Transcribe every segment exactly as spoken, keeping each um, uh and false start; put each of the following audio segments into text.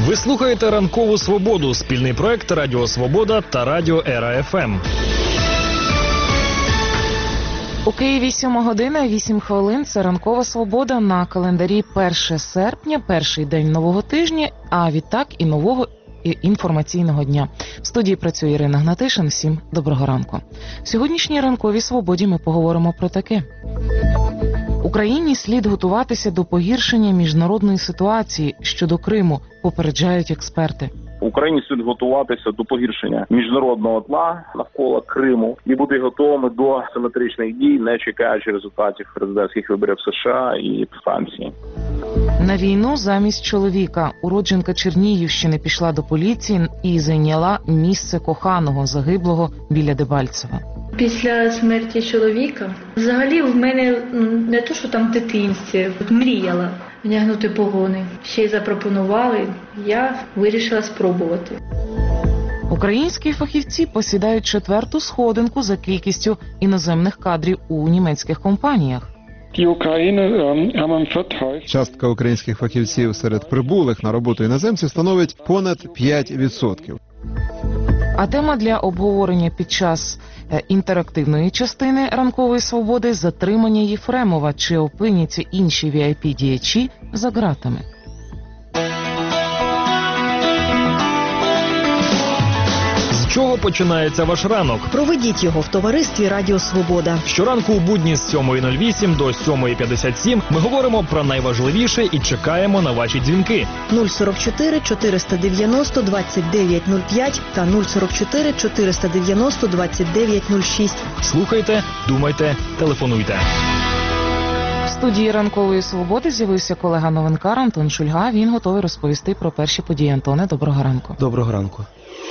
Ви слухаєте «Ранкову свободу» – спільний проект Радіо Свобода та Радіо Ера Еф Ем. У Києві сьома година, вісім хвилин. Це «Ранкова свобода» на календарі перше серпня, перший день нового тижня, а відтак і нового інформаційного дня. В студії працює Ірина Гнатишин. Всім доброго ранку. В сьогоднішній «Ранковій свободі» ми поговоримо про таке. Україні слід готуватися до погіршення міжнародної ситуації щодо Криму, попереджають експерти. Україні слід готуватися до погіршення міжнародного тла навколо Криму і бути готовими до симетричних дій, не чекаючи результатів президентських виборів США і Франції. На війну замість чоловіка уродженка Чернігівщини пішла до поліції і зайняла місце коханого, загиблого біля Дебальцева. Після смерті чоловіка взагалі в мене не то, що там в дитинстві, мріяла вдягнути погони. Ще й запропонували, я вирішила спробувати. Українські фахівці посідають четверту сходинку за кількістю іноземних кадрів у німецьких компаніях. Частка українських фахівців серед прибулих на роботу іноземців становить понад п'ять відсотків. А тема для обговорення під час інтерактивної частини «Ранкової свободи» – затримання Єфремова. Чи опиняться інші ві ай пі-діячі за ґратами? З чого починається ваш ранок? Проведіть його в товаристві Радіо Свобода. Щоранку у будні з сьомої нуль вісім до сьомої п'ятдесят сім ми говоримо про найважливіше і чекаємо на ваші дзвінки. нуль сорок чотири чотириста дев'яносто двадцять дев'ять нуль п'ять та нуль сорок чотири чотириста дев'яносто двадцять дев'ять нуль шість. Слухайте, думайте, телефонуйте. В студії «Ранкової свободи» з'явився колега-новинкар Антон Шульга. Він готовий розповісти про перші події. Антоне, доброго ранку. Доброго ранку.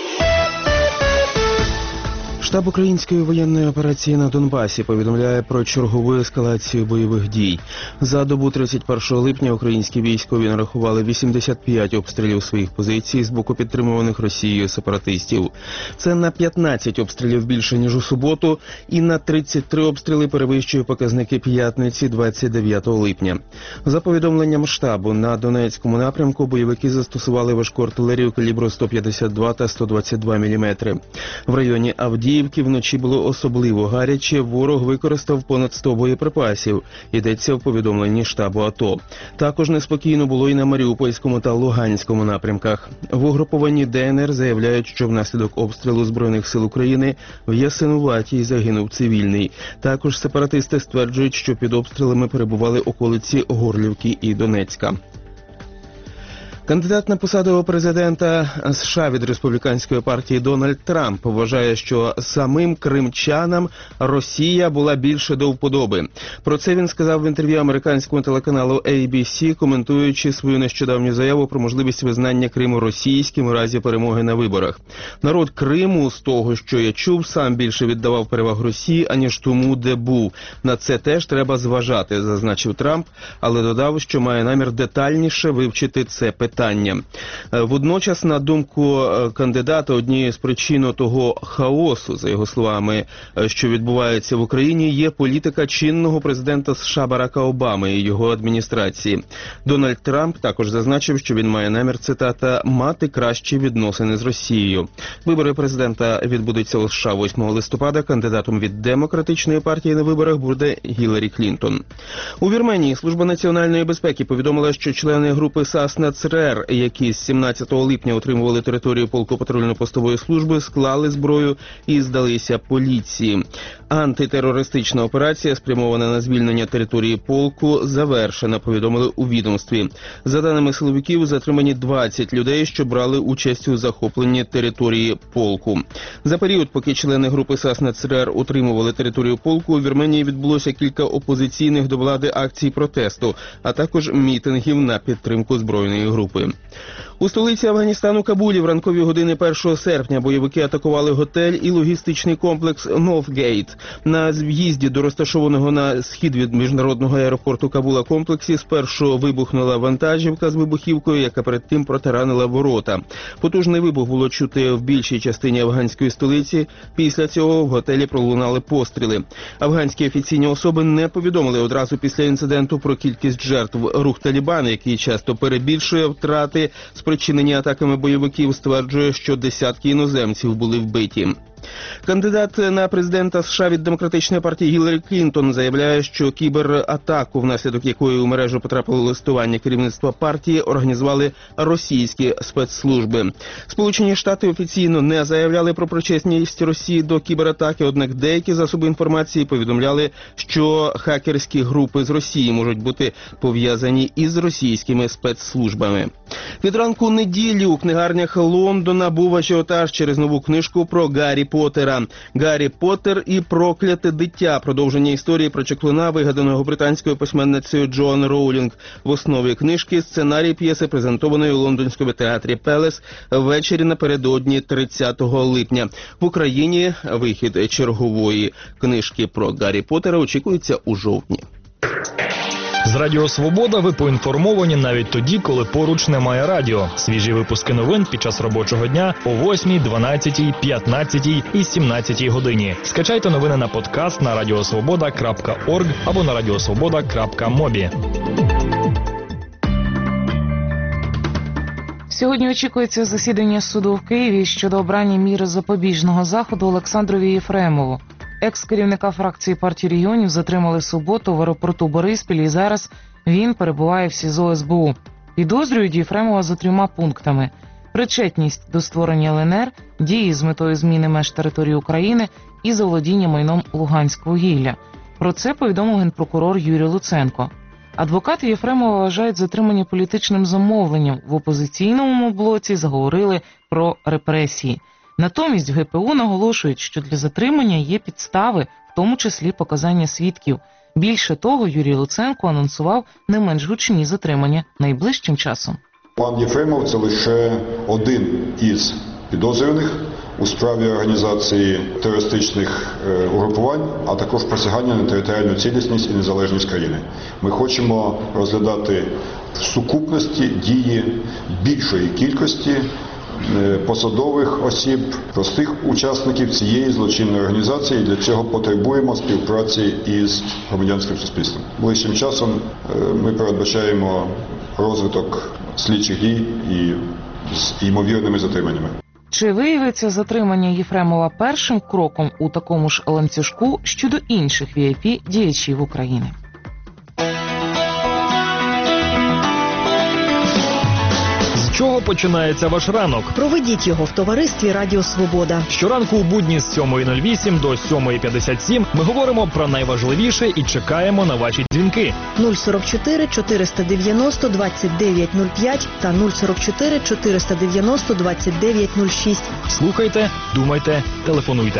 Штаб української воєнної операції на Донбасі повідомляє про чергову ескалацію бойових дій. За добу тридцять першого липня українські військові нарахували вісімдесят п'ять обстрілів своїх позицій з боку підтримуваних Росією сепаратистів. Це на п'ятнадцять обстрілів більше, ніж у суботу, і на тридцять три обстріли перевищує показники п'ятниці двадцять дев'ятого липня. За повідомленням штабу, на Донецькому напрямку бойовики застосували важку артилерію калібру сто п'ятдесят два та сто двадцять два міліметри. В районі Авдіївки вночі було особливо гаряче, ворог використав понад сто боєприпасів, йдеться в повідомленні штабу АТО. Також неспокійно було і на Маріупольському та Луганському напрямках. В угрупованні Де Ен Ер заявляють, що внаслідок обстрілу Збройних сил України в Ясинуватій загинув цивільний. Також сепаратисти стверджують, що під обстрілами перебували околиці Горлівки і Донецька. Кандидат на посаду президента США від республіканської партії Дональд Трамп вважає, що самим кримчанам Росія була більше до вподоби. Про це він сказав в інтерв'ю американському телеканалу ей бі сі, коментуючи свою нещодавню заяву про можливість визнання Криму російським у разі перемоги на виборах. Народ Криму, з того, що я чув, сам більше віддавав перевагу Росії, аніж тому, де був. На це теж треба зважати, зазначив Трамп, але додав, що має намір детальніше вивчити це питання. Водночас, на думку кандидата, однією з причин того хаосу, за його словами, що відбувається в Україні, є політика чинного президента США Барака Обами і його адміністрації. Дональд Трамп також зазначив, що він має намір, цитата, «мати кращі відносини з Росією». Вибори президента відбудуться у США восьмого листопада. Кандидатом від Демократичної партії на виборах буде Гіларі Клінтон. У Вірменії Служба національної безпеки повідомила, що члени групи САС-НАЦРЕР, які з сімнадцятого липня отримували територію полку патрульно-постової служби, склали зброю і здалися поліції. Антитерористична операція, спрямована на звільнення території полку, завершена, повідомили у відомстві. За даними силовиків, затримані двадцять людей, що брали участь у захопленні території полку. За період, поки члени групи САС-НАЦРЕР утримували територію полку, у Вірменії відбулося кілька опозиційних до влади акцій протесту, а також мітингів на підтримку збройної групи. У столиці Афганістану Кабулі в ранкові години першого серпня бойовики атакували готель і логістичний комплекс Норфгейт. На в'їзді до розташованого на схід від міжнародного аеропорту Кабула комплексі спершу вибухнула вантажівка з вибухівкою, яка перед тим протаранила ворота. Потужний вибух було чути в більшій частині афганської столиці. Після цього в готелі пролунали постріли. Афганські офіційні особи не повідомили одразу після інциденту про кількість жертв. Рух Талібан, який часто перебільшує втрати, спричинені атаками бойовиків, стверджує, що десятки іноземців були вбиті. Кандидат на президента США від Демократичної партії Гіларі Клінтон заявляє, що кібератаку, внаслідок якої у мережу потрапило листування керівництва партії, організували російські спецслужби. Сполучені Штати офіційно не заявляли про причетність Росії до кібератаки, однак деякі засоби інформації повідомляли, що хакерські групи з Росії можуть бути пов'язані із російськими спецслужбами. Від ранку неділі у книгарнях Лондона був ажіотаж через нову книжку про Гаррі Поттера. «Гаррі Поттер і прокляте дитя» – продовження історії про чаклуна, вигаданого британською письменницею Джоан Роулінг. В основі книжки – сценарій п'єси, презентованої у лондонському театрі «Пелес» ввечері напередодні тридцятого липня. В Україні вихід чергової книжки про Гаррі Поттера очікується у жовтні. З Радіо Свобода ви поінформовані навіть тоді, коли поруч немає радіо. Свіжі випуски новин під час робочого дня о восьмій, дванадцятій, п'ятнадцятій і сімнадцятій годині. Скачайте новини на подкаст на радіосвобода крапка орг або на радіосвобода крапка мобі. Сьогодні очікується засідання суду в Києві щодо обрання міри запобіжного заходу Олександрові Єфремову. Екс-керівника фракції партії регіонів затримали в суботу в аеропорту Бориспіль, і зараз він перебуває в СІЗО ес бе у. Підозрюють Єфремова за трьома пунктами: причетність до створення ел ен ер, дії з метою зміни меж території України і заволодіння майном Луганськвугілля. Про це повідомив генпрокурор Юрій Луценко. Адвокати Єфремова вважають затримання політичним замовленням. В опозиційному блоці заговорили про репресії. Натомість в ге пе у наголошують, що для затримання є підстави, в тому числі показання свідків. Більше того, Юрій Луценко анонсував не менш гучні затримання найближчим часом. Пан Єфремов – це лише один із підозрюваних у справі організації терористичних е, угрупувань, а також посягання на територіальну цілісність і незалежність країни. Ми хочемо розглядати в сукупності дії більшої кількості посадових осіб, простих учасників цієї злочинної організації. Для цього потребуємо співпраці із громадянським суспільством. Ближчим часом ми передбачаємо розвиток слідчих дій і з ймовірними затриманнями. Чи виявиться затримання Єфремова першим кроком у такому ж ланцюжку щодо інших ві ай пі-діячів України? З чого починається ваш ранок? Проведіть його в товаристві Радіо Свобода. Щоранку у будні з сьомої нуль вісім до сьомої п'ятдесят сім ми говоримо про найважливіше і чекаємо на ваші дзвінки. нуль сорок чотири чотириста дев'яносто двадцять дев'ять нуль п'ять та нуль сорок чотири чотириста дев'яносто двадцять дев'ять нуль шість. Слухайте, думайте, телефонуйте.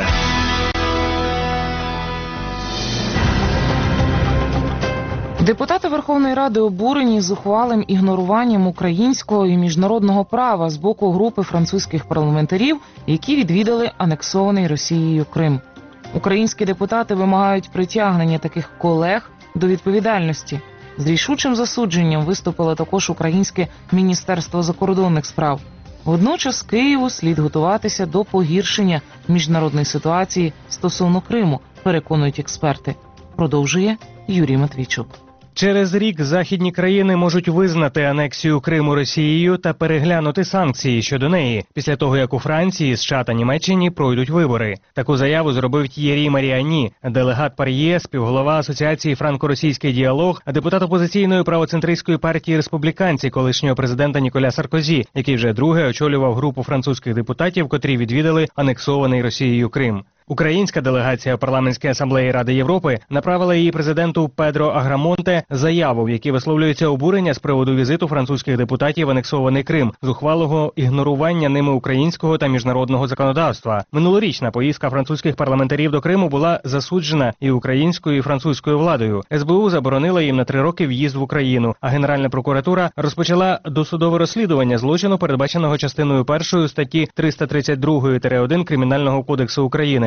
Депутати Верховної Ради обурені зухвалим ігноруванням українського і міжнародного права з боку групи французьких парламентарів, які відвідали анексований Росією Крим. Українські депутати вимагають притягнення таких колег до відповідальності. З рішучим засудженням виступило також українське Міністерство закордонних справ. Водночас Києву слід готуватися до погіршення міжнародної ситуації стосовно Криму, переконують експерти. Продовжує Юрій Матвійчук. Через рік західні країни можуть визнати анексію Криму Росією та переглянути санкції щодо неї, після того, як у Франції, США та Німеччині пройдуть вибори. Таку заяву зробив Т'єрі Маріані, делегат ПАРЄ, співголова Асоціації «Франко-російський діалог», депутат опозиційної правоцентристської партії «Республіканці» колишнього президента Ніколя Саркозі, який вже друге очолював групу французьких депутатів, котрі відвідали анексований Росією Крим. Українська делегація парламентської асамблеї Ради Європи направила її президенту Педро Аграмонте заяву, в якій висловлюється обурення з приводу візиту французьких депутатів в анексований Крим, зухвалого ігнорування ними українського та міжнародного законодавства. Минулорічна поїздка французьких парламентарів до Криму була засуджена і українською, і французькою владою. ес бе у заборонила їм на три роки в'їзд в Україну, а Генеральна прокуратура розпочала досудове розслідування злочину, передбаченого частиною першої статті триста тридцять два один Кримінального кодексу України,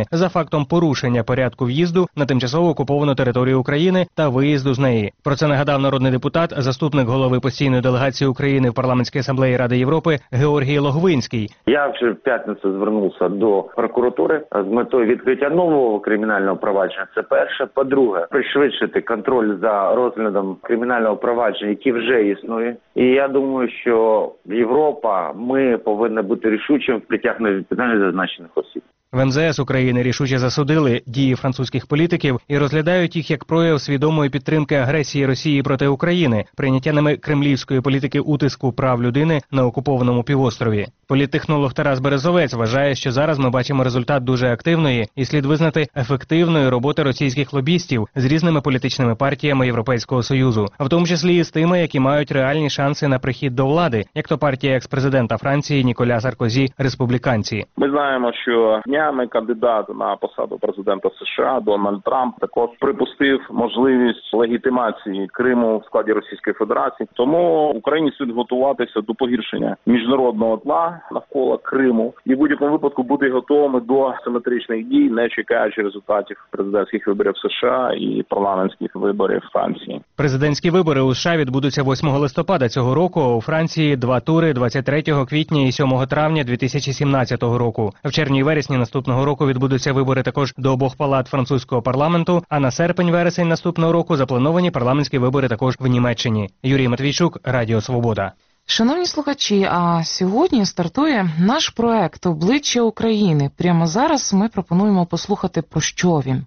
за фактом порушення порядку в'їзду на тимчасово окуповану територію України та виїзду з неї. Про це нагадав народний депутат, заступник голови постійної делегації України в Парламентській асамблеї Ради Європи Георгій Логвинський. Я вже в п'ятницю звернувся до прокуратури з метою відкриття нового кримінального провадження. Це перше. По-друге, пришвидшити контроль за розглядом кримінального провадження, яке вже існує. І я думаю, що Європа, ми повинні бути рішучим в притягненні відповідальності зазначених осіб. В ем зе ес України рішуче засудили дії французьких політиків і розглядають їх як прояв свідомої підтримки агресії Росії проти України, прийняття ними кремлівської політики утиску прав людини на окупованому півострові. Політтехнолог Тарас Березовець вважає, що зараз ми бачимо результат дуже активної і, слід визнати, ефективної роботи російських лобістів з різними політичними партіями Європейського Союзу, в тому числі і з тими, які мають реальні шанси на прихід до влади, як то партія екс-президента Франції Ніколя Саркозі «Республіканці». Ми знаємо, що днями кандидат на посаду президента США Дональд Трамп також припустив можливість легітимації Криму в складі Російської Федерації. Тому Україні слід готуватися до погіршення міжнародного тла навколо Криму і в будь-якому випадку бути готовими до симетричних дій, не чекаючи результатів президентських виборів США і парламентських виборів Франції. Президентські вибори у США відбудуться восьмого листопада цього року, а у Франції два тури двадцять третього квітня і сьомого травня дві тисячі сімнадцятого року. В червні і вересні наступного року відбудуться вибори також до обох палат французького парламенту, а на серпень-вересень наступного року заплановані парламентські вибори також в Німеччині. Юрій Матвійчук, Радіо Свобода. Шановні слухачі, а сьогодні стартує наш проект «Обличчя України». Прямо зараз ми пропонуємо послухати, про що він.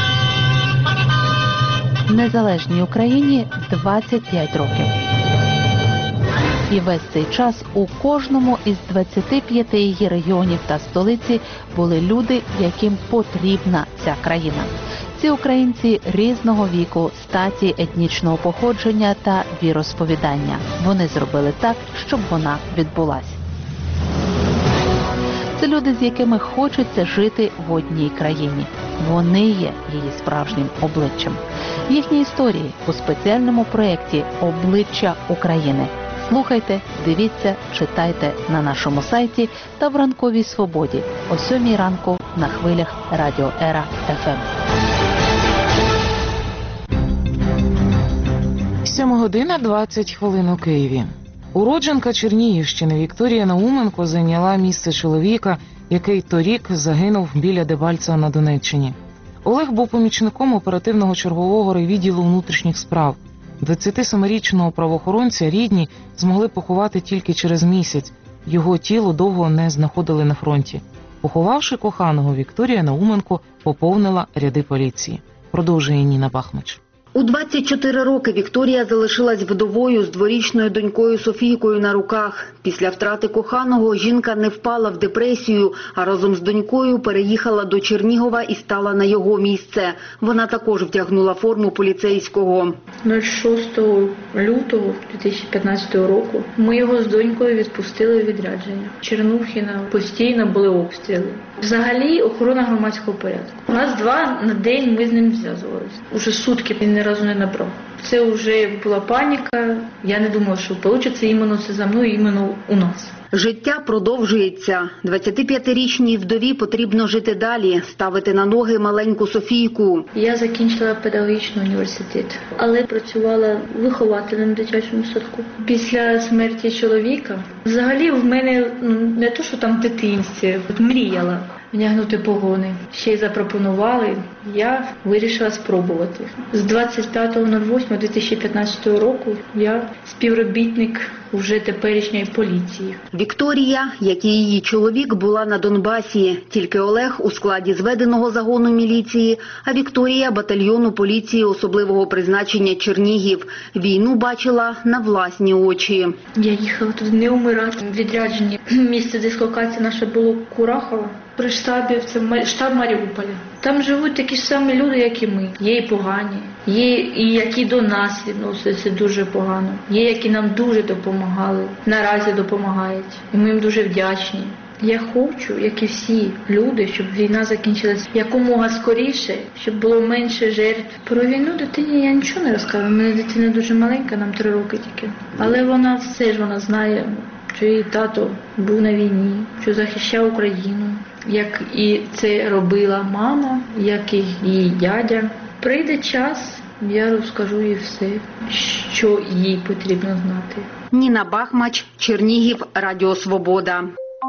Незалежній Україні двадцять п'ять років. І весь цей час у кожному із двадцяти п'яти її регіонів та столиці були люди, яким потрібна ця країна. Ці українці різного віку, статі, етнічного походження та віросповідання. Вони зробили так, щоб вона відбулась. Це люди, з якими хочеться жити в одній країні. Вони є її справжнім обличчям. Їхні історії у спеціальному проєкті «Обличчя України». Слухайте, дивіться, читайте на нашому сайті та в Ранковій Свободі о сьомій ранку на хвилях Радіо Ера еф ем. сьома година двадцять хвилин у Києві. Уродженка Чернігівщини Вікторія Науменко зайняла місце чоловіка, який торік загинув біля Дебальцева на Донеччині. Олег був помічником оперативного чергового райвідділу внутрішніх справ. двадцятисемирічного правоохоронця рідні змогли поховати тільки через місяць. Його тіло довго не знаходили на фронті. Поховавши коханого, Вікторія Науменко поповнила ряди поліції. Продовжує Ніна Бахмач. У двадцять чотири роки Вікторія залишилась вдовою з дворічною донькою Софійкою на руках. Після втрати коханого жінка не впала в депресію, а разом з донькою переїхала до Чернігова і стала на його місце. Вона також вдягнула форму поліцейського. шостого лютого дві тисячі п'ятнадцятого року ми його з донькою відпустили в відрядження. Чернухіна постійно були обстріли. Взагалі охорона громадського порядку. У нас два на день ми з ним зв'язувалися. Уже сутки він ні разу не набрав. Це вже була паніка. Я не думала, що вийде іменно це за мною, іменно у нас. Життя продовжується. двадцятип'ятирічній вдові потрібно жити далі, ставити на ноги маленьку Софійку. Я закінчила педагогічний університет, але працювала вихователем в дитячому садку. Після смерті чоловіка, взагалі в мене ну, не то, що там в дитинстві, мріяла вдягнути погони. Ще й запропонували, я вирішила спробувати. З двадцять п'ятого восьмого дві тисячі п'ятнадцятого року я співробітник вже теперішньої поліції. Вікторія, як і її чоловік, була на Донбасі. Тільки Олег у складі зведеного загону міліції, а Вікторія – батальйону поліції особливого призначення Чернігів. Війну бачила на власні очі. Я їхала туди не умирати. Відрядження. Місце дислокації наше було Курахово. При штабі, це штаб Маріуполя. Там живуть такі ж самі люди, як і ми. Є і погані, є і які до нас відносяться дуже погано. Є, які нам дуже допомагали, наразі допомагають. І ми їм дуже вдячні. Я хочу, як і всі люди, щоб війна закінчилась якомога скоріше, щоб було менше жертв. Про війну дитині я нічого не розказую. У мене дитина дуже маленька, нам три роки тільки. Але вона все ж вона знає, що її тато був на війні, що захищав Україну. як і це робила мама, як і її дядя. Прийде час, я розкажу їй все, що їй потрібно знати. Ніна Бахмач, Чернігів, Радіо Свобода.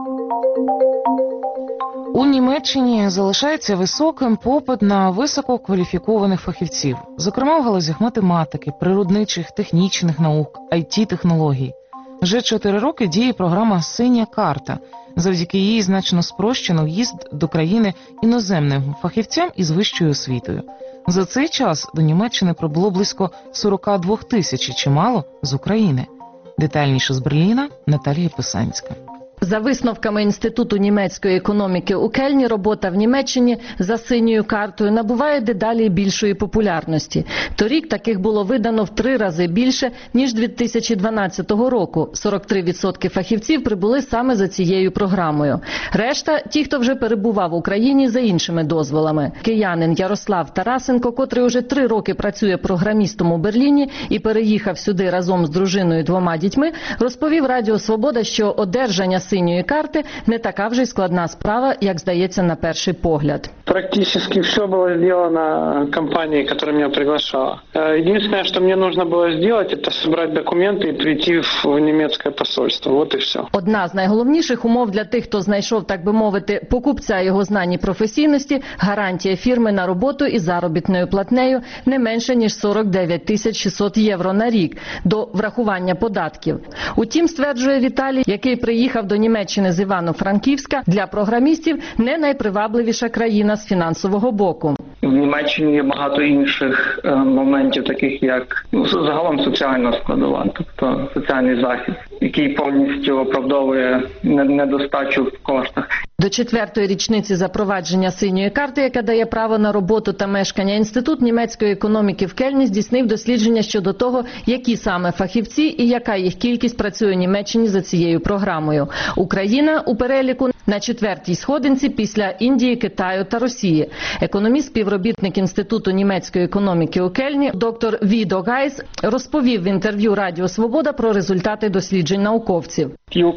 У Німеччині залишається високим попит на висококваліфікованих фахівців, зокрема в галузях математики, природничих, технічних наук, ай ті-технологій. Вже чотири роки діє програма «Синя карта». Завдяки їй значно спрощено в'їзд до країни іноземним фахівцям із вищою освітою. За цей час до Німеччини прибуло близько сорок два тисячі чимало з України. Детальніше з Берліна Наталія Писанська. За висновками Інституту німецької економіки у Кельні, робота в Німеччині за синьою картою набуває дедалі більшої популярності. Торік таких було видано в три рази більше, ніж дві тисячі дванадцятого року. сорок три відсотки фахівців прибули саме за цією програмою. Решта – ті, хто вже перебував в Україні за іншими дозволами. Киянин Ярослав Тарасенко, котрий уже три роки працює програмістом у Берліні і переїхав сюди разом з дружиною і двома дітьми, розповів Радіо Свобода, що одержання синьої карти не така вже й складна справа, як здається на перший погляд. Практически все было сделано компанией, которая меня приглашала. Единственное, что мне нужно было сделать, это собрать документы и прийти в немецкое посольство. Вот и все. Одна з найголовніших умов для тих, хто знайшов, так би мовити, покупця його знань і професійності – гарантія фірми на роботу із заробітною платнею не менше, ніж сорок дев'ять тисяч шістсот євро на рік до врахування податків. Утім, стверджує Віталій, який приїхав до Німеччини з Івано-Франківська, для програмістів не найпривабливіша країна з фінансового боку. В Німеччині є багато інших е, моментів, таких як ну, загалом соціальна складова, тобто соціальний захист, який повністю оправдовує недостачу в коштах. До четвертої річниці запровадження синьої карти, яка дає право на роботу та мешкання, Інститут німецької економіки в Кельні здійснив дослідження щодо того, які саме фахівці і яка їх кількість працює в Німеччині за цією програмою. Україна у переліку на четвертій сходинці після Індії, Китаю та Росії. Економіст-співробітник Інституту німецької економіки у Кельні доктор Відо Гайс розповів в інтерв'ю Радіо Свобода про результати досліджень науковців.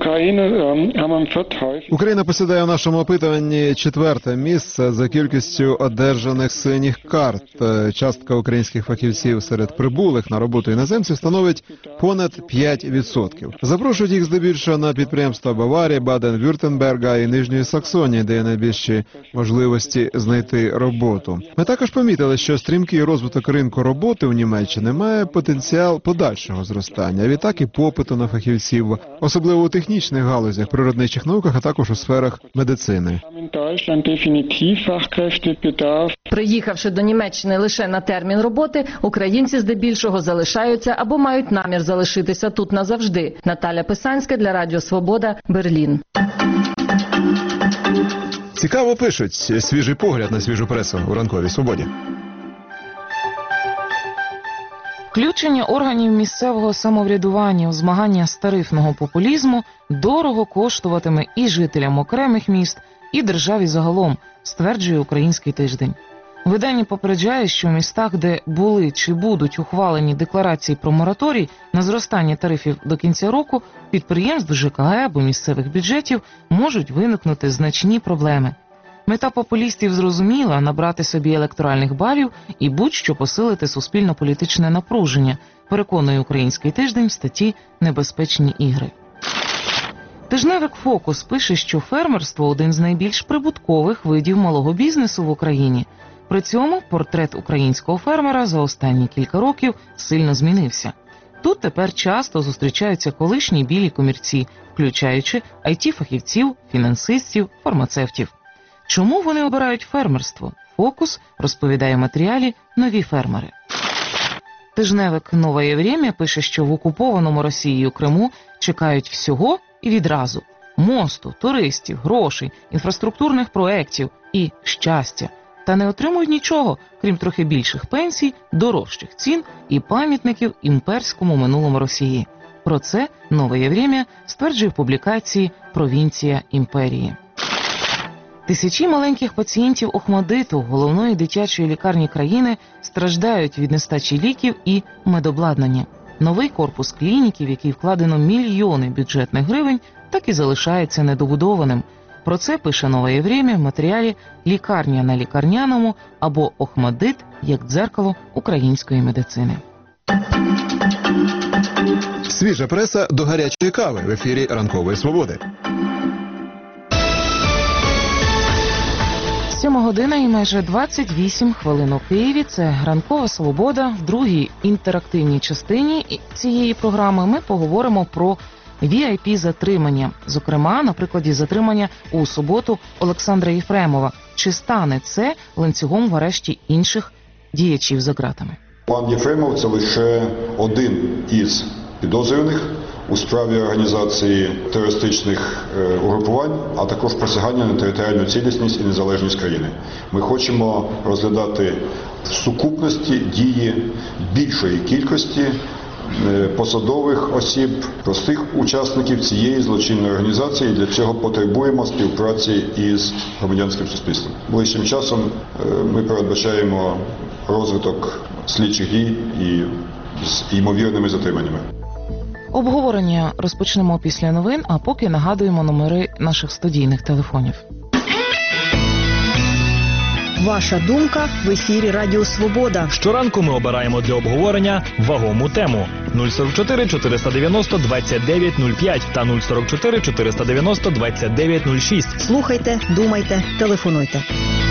Україна посідає в нашому опитуванні четверте місце за кількістю одержаних синіх карт. Частка українських фахівців серед прибулих на роботу іноземців становить понад п'ять відсотків. Запрошують їх здебільшого на підприємства Баварії, Баден-Вюртемберга і Нижньої Саксонії, де є найбільші можливості знайти роботу. Ми також помітили, що стрімкий розвиток ринку роботи у Німеччині має потенціал подальшого зростання, а відтак і попиту на фахівців, особливо у технічних галузях, природничих науках, а також у сферах медицини. Приїхавши до Німеччини лише на термін роботи, українці здебільшого залишаються або мають намір залишитися тут назавжди. Наталя Писанська для Радіо Свобода, Берлін. Цікаво пишуть. Свіжий погляд на свіжу пресу у ранковій свободі. Включення органів місцевого самоврядування у змагання з тарифного популізму дорого коштуватиме і жителям окремих міст, і державі загалом, стверджує Український тиждень. Видання попереджає, що в містах, де були чи будуть ухвалені декларації про мораторій на зростання тарифів до кінця року, підприємств ЖКГ або місцевих бюджетів можуть виникнути значні проблеми. Мета популістів зрозуміла – набрати собі електоральних балів і будь-що посилити суспільно-політичне напруження, переконує Український тиждень в статті «Небезпечні ігри». Тижневик «Фокус» пише, що фермерство – один з найбільш прибуткових видів малого бізнесу в Україні. При цьому портрет українського фермера за останні кілька років сильно змінився. Тут тепер часто зустрічаються колишні білі комірці, включаючи ай ті-фахівців, фінансистів, фармацевтів. Чому вони обирають фермерство? «Фокус» розповідає в матеріалі «Нові фермери». Тижневик «Нове Время» пише, що в окупованому Росією Криму чекають всього і відразу – мосту, туристів, грошей, інфраструктурних проєктів і щастя. Та не отримують нічого, крім трохи більших пенсій, дорожчих цін і пам'ятників імперському минулому Росії. Про це «Нове Время» стверджує в публікації «Провінція імперії». Тисячі маленьких пацієнтів Охмадиту, головної дитячої лікарні країни, страждають від нестачі ліків і медобладнання. Новий корпус клініки, в який вкладено мільйони бюджетних гривень, так і залишається недобудованим. Про це пише «Нове Время» в матеріалі «Лікарня на лікарняному» або «Охмадит як дзеркало української медицини». Свіжа преса до гарячої кави в ефірі «Ранкової свободи». Сьома година і майже двадцять вісім хвилин у Києві. Це «Ранкова свобода». В другій інтерактивній частині цієї програми ми поговоримо про ві ай пі-затримання. Зокрема, на прикладі затримання у суботу Олександра Єфремова. Чи стане це ланцюгом в арешті інших діячів за ґратами? Пан Єфремов – це лише один із підозрюваних у справі організації терористичних е, угрупувань, а також посягання на територіальну цілісність і незалежність країни. Ми хочемо розглядати в сукупності дії більшої кількості е, посадових осіб, простих учасників цієї злочинної організації. Для цього потребуємо співпраці із громадянським суспільством. Ближчим часом е, ми передбачаємо розвиток слідчих дій і з ймовірними затриманнями. Обговорення розпочнемо після новин, а поки нагадуємо номери наших студійних телефонів. Ваша думка в ефірі Радіо Свобода. Щоранку ми обираємо для обговорення вагому тему. нуль сорок чотири чотириста дев'яносто двадцять дев'ять нуль п'ять та нуль сорок чотири чотириста дев'яносто двадцять дев'ять нуль шість. Слухайте, думайте, телефонуйте.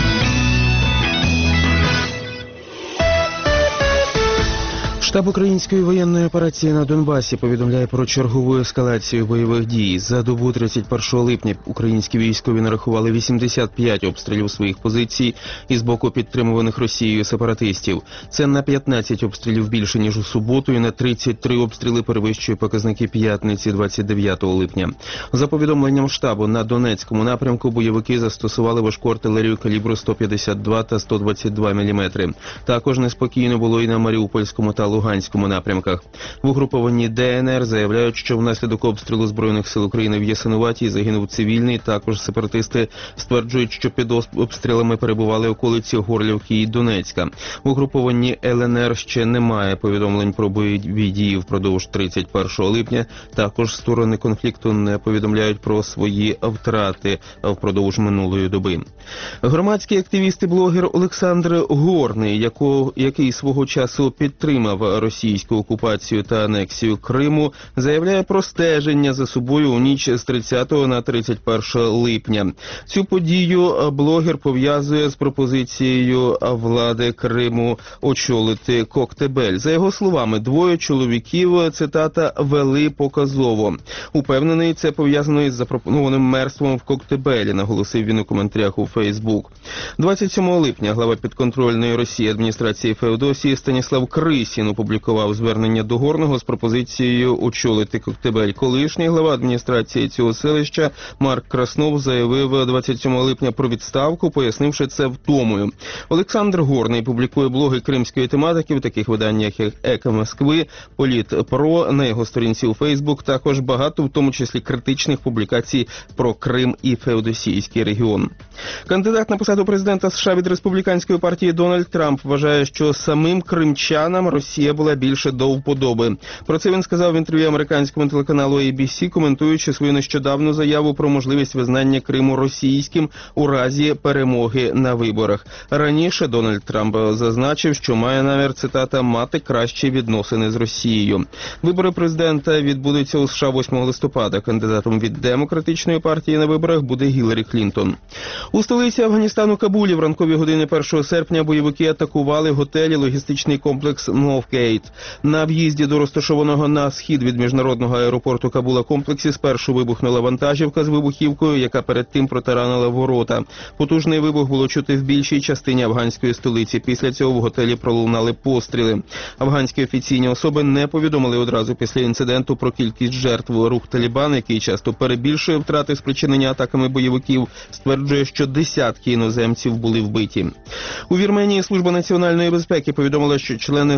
Штаб української воєнної операції на Донбасі повідомляє про чергову ескалацію бойових дій. За добу тридцять першого липня українські військові нарахували вісімдесят п'ять обстрілів своїх позицій із боку підтримуваних Росією сепаратистів. Це на п'ятнадцять обстрілів більше, ніж у суботу, і на тридцять три обстріли перевищує показники п'ятниці двадцять дев'ятого липня. За повідомленням штабу, на Донецькому напрямку бойовики застосували важку артилерію калібру сто п'ятдесят два та сто двадцять два міліметри. Також неспокійно було і на Маріупольському та Луганському напрямках. В угрупованні де ен ер заявляють, що внаслідок обстрілу Збройних сил України в Ясинуватій загинув цивільний. Також сепаратисти стверджують, що під обстрілами перебували околиці Горлівки і Донецька. В угрупованні ел ен ер ще немає повідомлень про бойові дії впродовж тридцять першого липня. Також сторони конфлікту не повідомляють про свої втрати впродовж минулої доби. Громадський активіст і блогер Олександр Горний, якого, який свого часу підтримав російську окупацію та анексію Криму, заявляє про стеження за собою у ніч з тридцятого на тридцять перше липня. Цю подію блогер пов'язує з пропозицією влади Криму очолити Коктебель. За його словами, двоє чоловіків, цитата, вели показово. Упевнений, це пов'язано із запропонованим мерством в Коктебелі, наголосив він у коментарях у Фейсбук. двадцять сьомого липня глава підконтрольної Росії адміністрації Феодосії Станіслав Крисін опублікував звернення до Горного з пропозицією очолити Коктебель. Колишній глава адміністрації цього селища Марк Краснов заявив двадцять сьомого липня про відставку, пояснивши це втомою. Олександр Горний публікує блоги кримської тематики в таких виданнях, як «Еко Москви», «Політ.Про», на його сторінці у Фейсбук також багато, в тому числі критичних публікацій про Крим і Феодосійський регіон. Кандидат на посаду президента США від республіканської партії Дональд Трамп вважає, що самим кримчанам Росія була більше до вподоби. Про це він сказав в інтерв'ю американському телеканалу ей бі сі, коментуючи свою нещодавну заяву про можливість визнання Криму російським у разі перемоги на виборах. Раніше Дональд Трамп зазначив, що має намір, цитата, мати кращі відносини з Росією. Вибори президента відбудуться у США восьмого листопада. Кандидатом від демократичної партії на виборах буде Гіларі Клінтон. У столиці Афганістану Кабулі в ранкові години першого серпня бойовики атакували готель і логістичний комплекс Новгейт. На в'їзді до розташованого на схід від міжнародного аеропорту Кабула комплексі спершу вибухнула вантажівка з вибухівкою, яка перед тим протаранила ворота. Потужний вибух було чути в більшій частині афганської столиці. Після цього в готелі пролунали постріли. Афганські офіційні особи не повідомили одразу після інциденту про кількість жертв. Рух Талібан, який часто перебільшує втрати, спричинені атаками бойовиків, стверджує, що десятки іноземців були вбиті. У Вірменії служба національної безпеки повідомила, що члени групи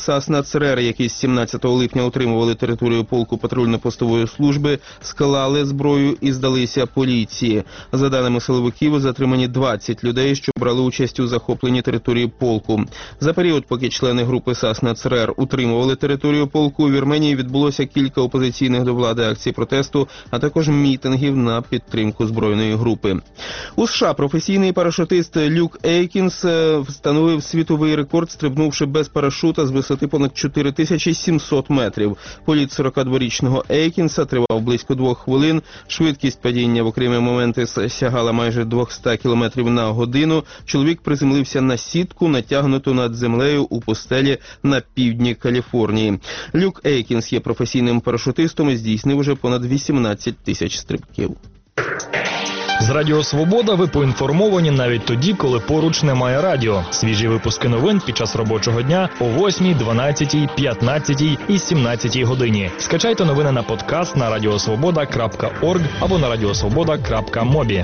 САС «Нацрер», які з сімнадцятого липня утримували територію полку патрульно-постової служби, склали зброю і здалися поліції. За даними силовиків, затримані двадцять людей, що брали участь у захопленні території полку. За період, поки члени групи САС «Нацрер» утримували територію полку, у Вірменії відбулося кілька опозиційних до влади акцій протесту, а також мітингів на підтримку збройної групи. У США професійний парашутист Люк Ейкінс встановив світовий рекорд, стрибнувши без парашута з висоти понад чотири тисячі сімсот метрів. Політ сорокадворічного Ейкінса тривав близько двох хвилин. Швидкість падіння в окремі моменти сягала майже двісті кілометрів на годину. Чоловік приземлився на сітку, натягнуту над землею у пустелі на півдні Каліфорнії. Люк Ейкінс є професійним парашутистом і здійснив уже понад вісімнадцять тисяч стрибків. З Радіо Свобода ви поінформовані навіть тоді, коли поруч немає радіо. Свіжі випуски новин під час робочого дня о восьмій, дванадцятій, п'ятнадцятій і сімнадцятій годині. Скачайте новини на подкаст на радіосвобода крапка орг або на радіосвобода крапка мобі.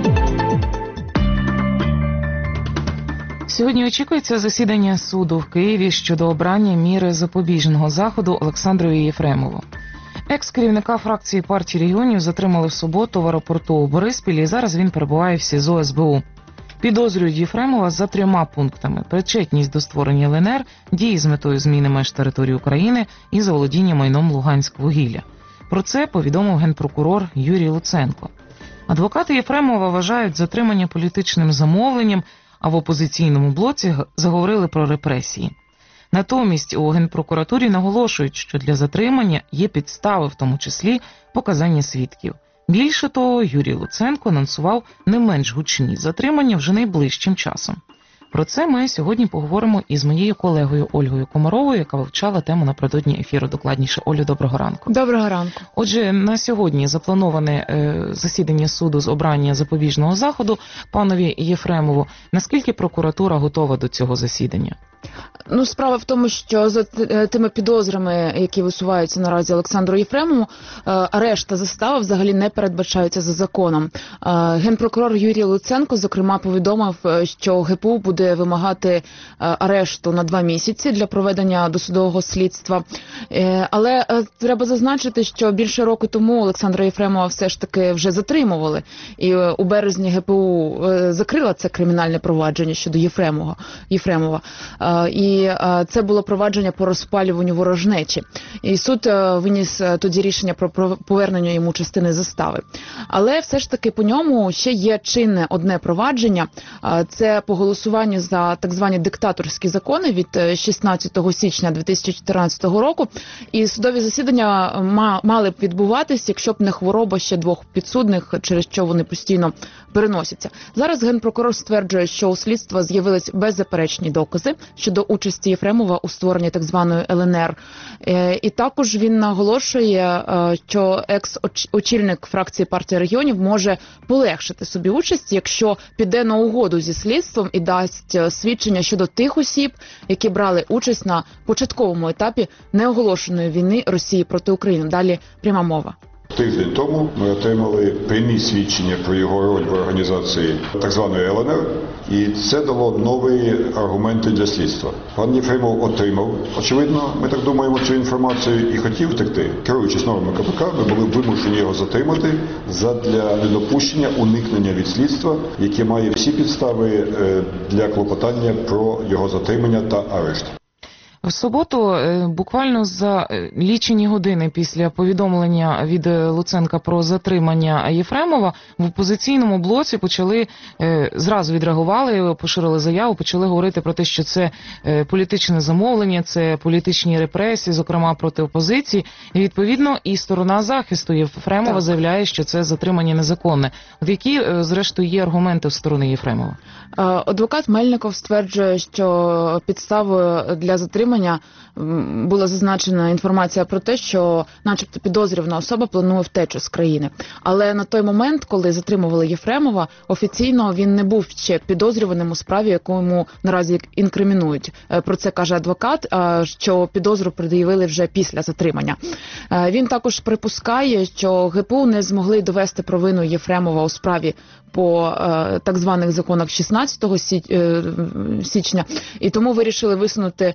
Сьогодні очікується засідання суду в Києві щодо обрання міри запобіжного заходу Олександру Єфремову. Екс-керівника фракції партії регіонів затримали в суботу в аеропорту у Бориспілі, і зараз він перебуває в СІЗО ес бе у. Підозрюють Єфремова за трьома пунктами: причетність до створення ел ен ер, дії з метою зміни меж території України і заволодіння майном Луганськвугілля. Про це повідомив генпрокурор Юрій Луценко. Адвокати Єфремова вважають затримання політичним замовленням, а в опозиційному блоці заговорили про репресії. Натомість у Генпрокуратурі наголошують, що для затримання є підстави, в тому числі показання свідків. Більше того, Юрій Луценко анонсував не менш гучні затримання вже найближчим часом. Про це ми сьогодні поговоримо із моєю колегою Ольгою Комаровою, яка вивчала тему напередодні ефіру докладніше. Олю, доброго ранку. Доброго ранку. Отже, на сьогодні заплановане е, засідання суду з обрання запобіжного заходу панові Єфремову. Наскільки прокуратура готова до цього засідання? Ну, справа в тому, що за тими підозрами, які висуваються наразі Олександру Єфремову, арешт та застава взагалі не передбачаються за законом. Генпрокурор Юрій Луценко, зокрема, повідомив, що ге пе у буде вимагати арешту на два місяці для проведення досудового слідства. Але треба зазначити, що більше року тому Олександра Єфремова все ж таки вже затримували. І у березні ге пе у закрила це кримінальне провадження щодо Єфремова. Єфремова. І це було провадження по розпалюванню ворожнечі. І суд виніс тоді рішення про повернення йому частини застави. Але все ж таки по ньому ще є чинне одне провадження. Це по голосуванню за так звані диктаторські закони від шістнадцятого січня дві тисячі чотирнадцятого року. І судові засідання мали б відбуватись, якщо б не хвороба ще двох підсудних, через що вони постійно переносяться. Зараз Генпрокурор стверджує, що у слідства з'явились беззаперечні докази щодо участі Єфремова у створенні так званої ел ен ер. І також він наголошує, що екс-очільник фракції партії регіонів може полегшити собі участь, якщо піде на угоду зі слідством і дасть свідчення щодо тих осіб, які брали участь на початковому етапі неоголошеної війни Росії проти України. Далі пряма мова. Тиждень тому ми отримали прямі свідчення про його роль в організації так званої ел ен ер, і це дало нові аргументи для слідства. Пан Єфремов отримав, очевидно, ми так думаємо, цю інформацію і хотів втекти. Керуючись нормами ка пе ка, ми були вимушені його затримати задля недопущення уникнення від слідства, яке має всі підстави для клопотання про його затримання та арешт. В суботу, буквально за лічені години після повідомлення від Луценка про затримання Єфремова, в опозиційному блоці почали, зразу відреагували, поширили заяву, почали говорити про те, що це політичне замовлення, це політичні репресії, зокрема проти опозиції. І відповідно і сторона захисту Єфремова так. заявляє, що це затримання незаконне. От які, зрештою, є аргументи в сторони Єфремова? Адвокат Мельников стверджує, що підставою для затримання була зазначена інформація про те, що начебто підозрювана особа планує втечу з країни. Але на той момент, коли затримували Єфремова, офіційно він не був ще підозрюваним у справі, яку йому наразі інкримінують. Про це каже адвокат, що підозру пред'явили вже після затримання. Він також припускає, що ге пе у не змогли довести провину Єфремова у справі по е, так званих законах шістнадцятого січня, і тому вирішили висунути е,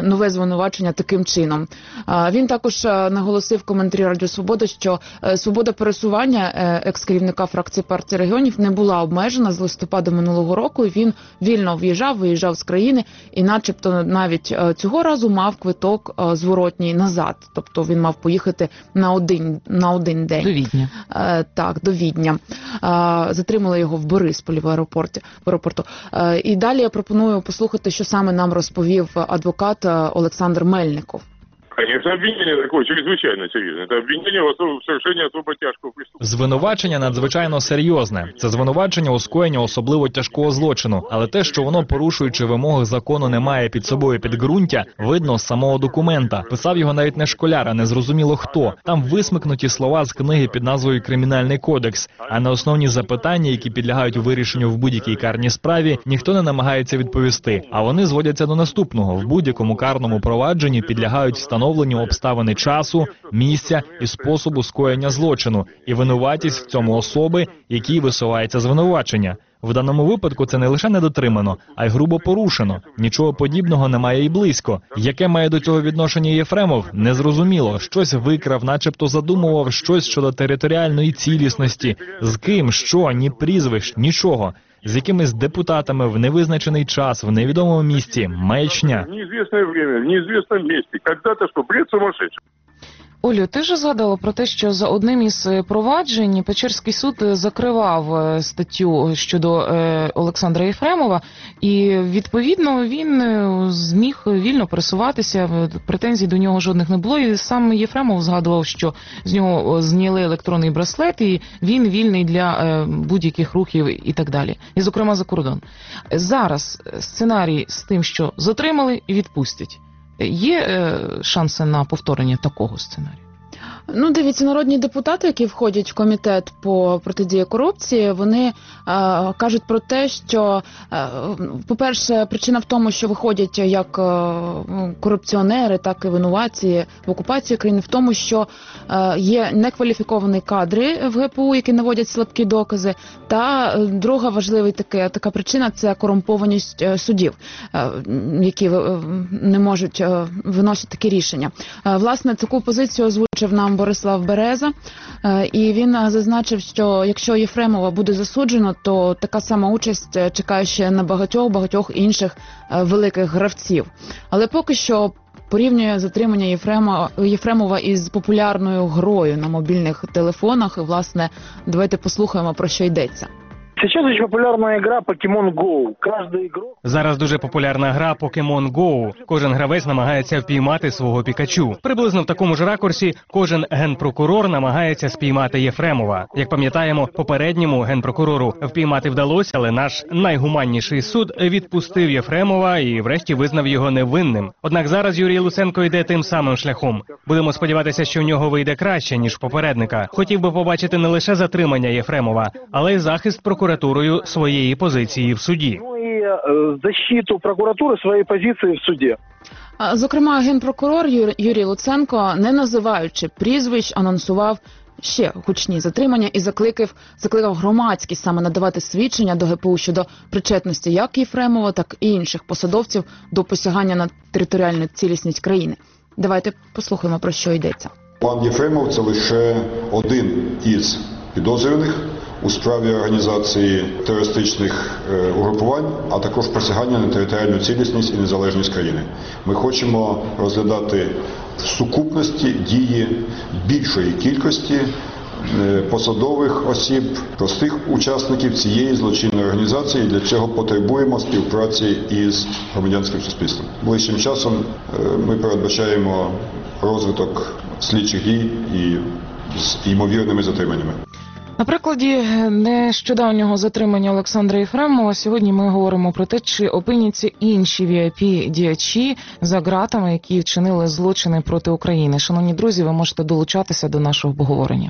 нове звинувачення таким чином. Він також наголосив в коментарі Радіо Свобода, що свобода пересування екс-керівника фракції партії регіонів не була обмежена з листопада минулого року. І він вільно в'їжджав, виїжджав з країни і начебто навіть цього разу мав квиток зворотній назад. Тобто він мав поїхати на один, на один день. До Відня. Так, до Відня. Затримали його в Борисполі в аеропорті. В аеропорту. І далі я пропоную послухати, що саме нам розповів адвокат Олександр Мельников. Конечно, обвинение такое чрезвычайно серьезное. Это обвинение в совершении особо тяжкого преступления. Звинувачення надзвичайно серйозне. Це звинувачення у скоєнні особливо тяжкого злочину. Але те, що воно, порушуючи вимоги закону, не має під собою підґрунтя, видно з самого документа. Писав його навіть не школяр, а незрозуміло хто. Там висмикнуті слова з книги під назвою «Кримінальний кодекс». А на основні запитання, які підлягають вирішенню в будь-якій карній справі, ніхто не намагається відповісти. А вони зводяться до наступного. В будь-якому карному провадженні підлягають встановленню обставини часу, місця і способу скоєння злочину, і винуватість в цьому особи, якій висувається звинувачення. В даному випадку це не лише не дотримано, а й грубо порушено. Нічого подібного немає і близько. Яке має до цього відношення Єфремов? Незрозуміло. Щось викрав, начебто задумував щось щодо територіальної цілісності. З ким, що, ні прізвищ, нічого. З якимись депутатами в невизначений час, в невідомому місці. Маячня. В неізвісне время, в неізвісному місці. Когда-то що, бред сумасшедший. Олю, ти ж згадала про те, що за одним із проваджень Печерський суд закривав статтю щодо е, Олександра Єфремова, і відповідно він зміг вільно пересуватися, претензій до нього жодних не було, і сам Єфремов згадував, що з нього зняли електронний браслет, і він вільний для е, будь-яких рухів і так далі, і зокрема за кордон. Зараз сценарій з тим, що затримали і відпустять. Є е, шанси на повторення такого сценарію? Ну, дивіться, народні депутати, які входять в комітет по протидії корупції, вони е, кажуть про те, що, е, по-перше, причина в тому, що виходять як е, корупціонери, так і винуваті в окупації країни, в тому, що е, є некваліфіковані кадри в ге пе у, які наводять слабкі докази, та е, друга важлива така, така причина – це корумпованість е, суддів, е, які е, не можуть е, виносити такі рішення. Е, власне, таку позицію озвучив нам Борислав Береза, і він зазначив, що якщо Єфремова буде засуджено, то така сама участь чекає ще на багатьох-багатьох інших великих гравців. Але поки що порівнює затримання Єфрема, Єфремова із популярною грою на мобільних телефонах. І, власне, давайте послухаємо, про що йдеться. Сейчас очень популярна гра Pokemon Go. Каждый игрок... Зараз дуже популярна гра Pokemon Go. Кожен гравець намагається впіймати свого Пікачу. Приблизно в такому ж ракурсі кожен генпрокурор намагається спіймати Єфремова. Як пам'ятаємо, попередньому генпрокурору впіймати вдалося, але наш найгуманніший суд відпустив Єфремова і врешті визнав його невинним. Однак зараз Юрій Луценко йде тим самим шляхом. Будемо сподіватися, що в нього вийде краще, ніж попередника. Хотів би побачити не лише затримання Єфремова, але й захист прокурора прокуратурою своєї позиції в суді. Ну і защиту прокуратури своєї позиції в суді. Зокрема, генпрокурор Юрій Луценко, не називаючи прізвищ, анонсував ще гучні затримання і закликав, закликав громадськість саме надавати свідчення до ге пе у щодо причетності як Єфремова, так і інших посадовців до посягання на територіальну цілісність країни. Давайте послухаємо, про що йдеться. Пан Єфремов – це лише один із підозрюваних у справі організації терористичних е, угрупувань, а також посягання на територіальну цілісність і незалежність країни. Ми хочемо розглядати в сукупності дії більшої кількості е, посадових осіб, простих учасників цієї злочинної організації. Для цього потребуємо співпраці із громадянським суспільством. Ближчим часом е, ми передбачаємо розвиток слідчих дій і з ймовірними затриманнями. На прикладі нещодавнього затримання Олександра Єфремова сьогодні ми говоримо про те, чи опиняться інші ві ай пі-діячі за ґратами, які вчинили злочини проти України. Шановні друзі, ви можете долучатися до нашого обговорення.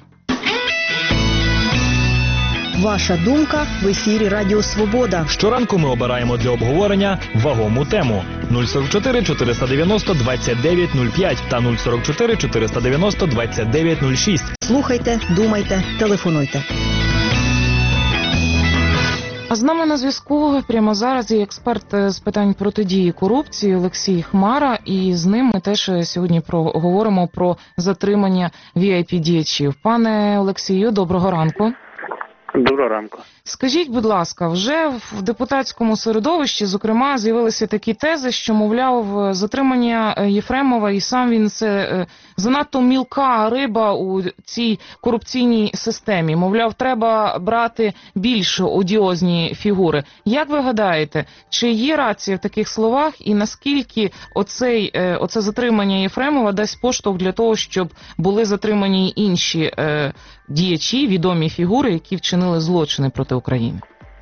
Ваша думка в ефірі Радіо Свобода. Щоранку ми обираємо для обговорення вагому тему. нуль сорок чотири чотириста дев'яносто двадцять дев'ять нуль п'ять та нуль сорок чотири чотириста дев'яносто двадцять дев'ять нуль шість. Слухайте, думайте, телефонуйте. А з нами на зв'язку прямо зараз є експерт з питань протидії корупції Олексій Хмара, і з ним ми теж сьогодні проговоримо про затримання ві ай пі-діячів. Пане Олексію, доброго ранку. Доброго ранку. Скажіть, будь ласка, вже в депутатському середовищі, зокрема, з'явилися такі тези, що, мовляв, затримання Єфремова, і сам він це занадто мілка риба у цій корупційній системі. Мовляв, треба брати більш одіозні фігури. Як ви гадаєте, чи є рація в таких словах, і наскільки оцей, оце затримання Єфремова дасть поштовх для того, щоб були затримані інші е, діячі, відомі фігури, які вчинили злочини проти України?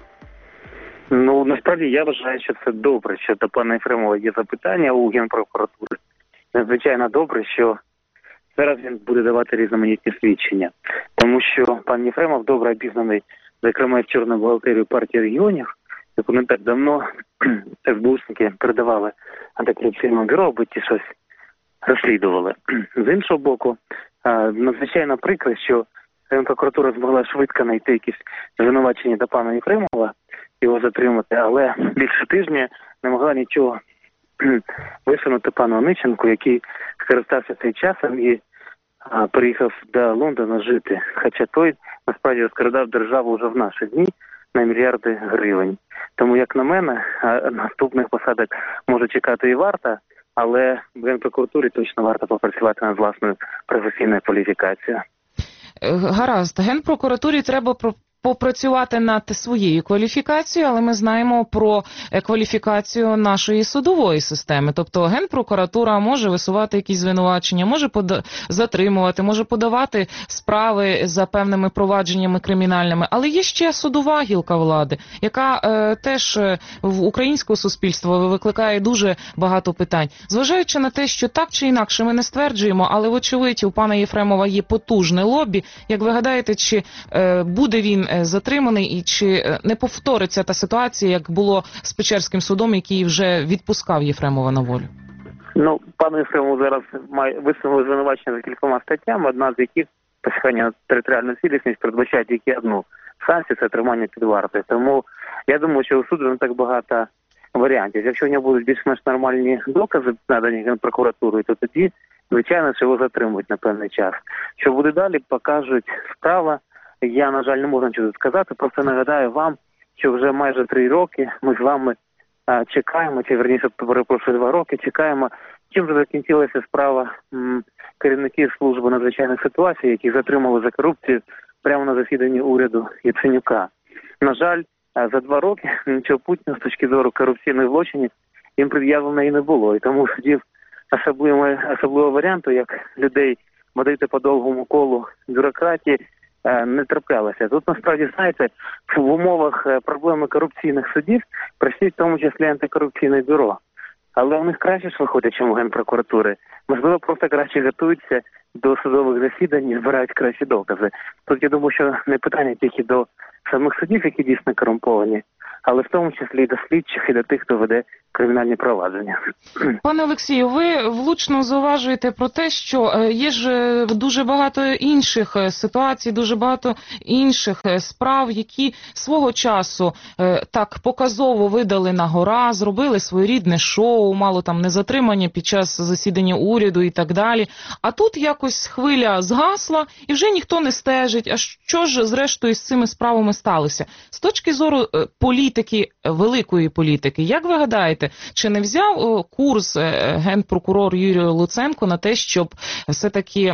Ну, насправді, я вважаю, що це добре, що до пана Єфремова є запитання у Генпрокуратури. Надзвичайно добре, що зараз він буде давати різноманітні свідчення. Тому що пан Єфремов добре обізнаний, зокрема, в чорну бухгалтерію партії регіонів, яку не так давно ес бе усники передавали антикорупційному бюро, аби ті щось розслідували. З іншого боку, надзвичайно прикро, що Генпрокуратура змогла швидко знайти якісь звинувачення до пана Єфремова, його затримати, але більше тижня не могла нічого висунути пану Онищенку, який скористався цим часом і а, приїхав до Лондона жити. Хоча той, насправді, розкрадав державу вже в наші дні на мільярди гривень. Тому, як на мене, наступних посадок може чекати і варта, але в Генпрокуратурі точно варто попрацювати над власною професійною кваліфікацією. Гаразд. Генпрокуратурі треба попрацювати над своєю кваліфікацією, але ми знаємо про кваліфікацію нашої судової системи. Тобто Генпрокуратура може висувати якісь звинувачення, може пода- затримувати, може подавати справи за певними провадженнями кримінальними. Але є ще судова гілка влади, яка е, теж в українського суспільства викликає дуже багато питань. Зважаючи на те, що так чи інакше ми не стверджуємо, але вочевидь у пана Єфремова є потужне лобі. Як ви гадаєте, чи е, буде він затриманий і чи не повториться та ситуація, як було з Печерським судом, який вже відпускав Єфремова на волю? Ну, пану Єфремову зараз має висунули звинувачення за кількома статтями, одна з яких посягання на територіальну цілісність передбачає тільки одну санкцію – це тримання під вартою. Тому я думаю, що у суду не так багато варіантів. Якщо в нього будуть більш-менш нормальні докази, надані Генпрокуратурою, то тоді, звичайно, що його затримують на певний час. Що буде далі, покажуть справа. Я, на жаль, не можу нічого сказати, просто нагадаю вам, що вже майже три роки ми з вами а, чекаємо, чи верніше, перепрошую, два роки, чекаємо, чим вже закінчилася справа м, керівників служби надзвичайних ситуацій, які затримали за корупцію прямо на засіданні уряду Яценюка. На жаль, а, за два роки нічого путнього з точки зору корупційних злочинів їм пред'явлено і не було. І тому судів особливого, особливого варіанту, як людей водити по довгому колу бюрократії, не траплялося. Тут, насправді, знаєте, в умовах проблеми корупційних судів працює в тому числі антикорупційне бюро. Але у них краще ж виходить, ніж у Генпрокуратури. Можливо, просто краще готуються до судових засідань і збирають кращі докази. Тут, я думаю, що не питання тільки до самих судів, які дійсно корумповані, але в тому числі і до слідчих, і до тих, хто веде кримінальні провадження. Пане Олексію, ви влучно зауважуєте про те, що є ж дуже багато інших ситуацій, дуже багато інших справ, які свого часу так показово видали на гора, зробили своєрідне шоу, мало там не затримання під час засідання уряду і так далі. А тут якось хвиля згасла і вже ніхто не стежить. А що ж зрештою з цими справами сталося? З точки зору політики, великої політики, як ви гадаєте, чи не взяв курс генпрокурор Юрій Луценко на те, щоб все-таки,